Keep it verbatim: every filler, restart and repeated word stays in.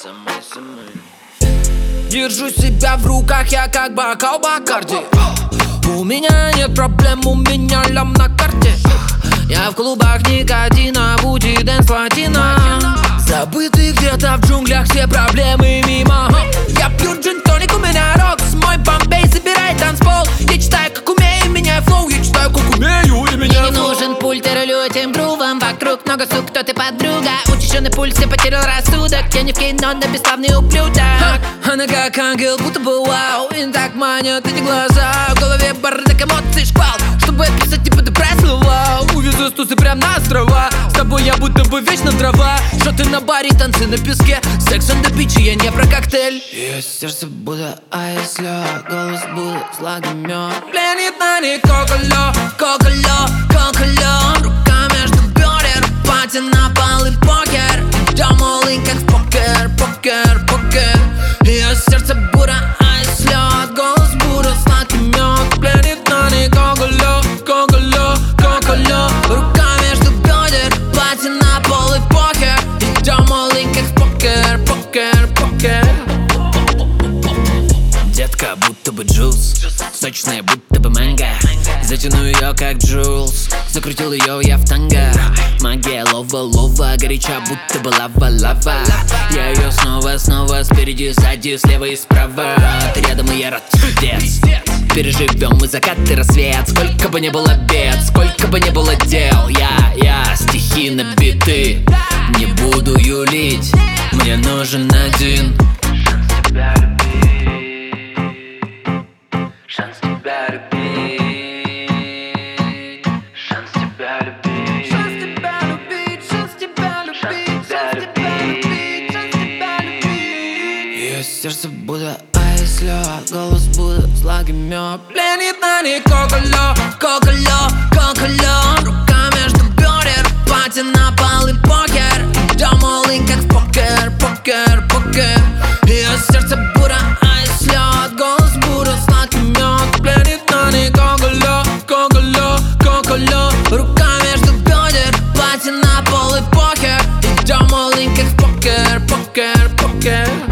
Держу себя в руках, я как бокал Бакарди. У меня нет проблем, у меня лям на карте. Я в клубах никотина, бути дэнс платина. Забытый где-то в джунглях, все проблемы мимо. Я пью джин-тоник, у меня рокс, мой бомбей собирает танцпол. Я читаю, как умею, меняю флоу, я читаю, как умею, и меняю. Мне не нужен пульт, я рулю этим грувом. Вокруг много сук, кто ты подруга. Учащенный пульс, я потерял рассудок. Я не в кино, но бесславный ублюдок. Она как ангел, будто бы вау. И так манят эти глаза. В голове бардак, эмоций, шквал. Чтобы описать, типа ты слова. Увезу стусы прям на острова. С тобой я будто бы вечно дрова. Шоты на баре, танцы на песке. Секс on the beach, я не про коктейль. Ее сердце будто айслё, голос будто злагомёт. Пленит на ней коколё, коколё, коколё. Рука между бедер, пати на пол и покер. Идём all-in, как в покер, покер, покер. Ее сердце будто айслё, голос будто сладкий мёд. Пленит на ней коколё, коколё, коколё. Рука между бедер, пати на пол и покер. Идём all-in, как в покер, покер, покер. Детка, будто бы джуз, сочная, будто бы манго. Затяну ее, как Джулс, закрутил ее я в танго. Магия лова-лова, горяча, будто бы лава-лава. Я ее снова-снова спереди, сзади, слева и справа. Ты рядом, и я рад, пиздец. Переживем и закат, и рассвет. Сколько бы ни было бед, сколько бы ни было дел. Я, я, стихи на биты, не буду юлить. Мне нужен один шанс тебя любить, шанс тебя любить, шанс тебя любить, шанс тебя любить, шанс тебя любить, шанс тебя любить. Ее сердце будто айслё, голос будто злагомёт. Пленит на ней коколё, коколё, коколё. Рука между бедер, пати на пол и покер. Идём all-in, как в покер, покер, покер. Ее сердце будто айслё, голос будто сладкий мёд. Пленит на ней коколё, коколё, коколё. Рука между бедер, пати на пол и покер. Идём all-in, как в покер, покер, покер.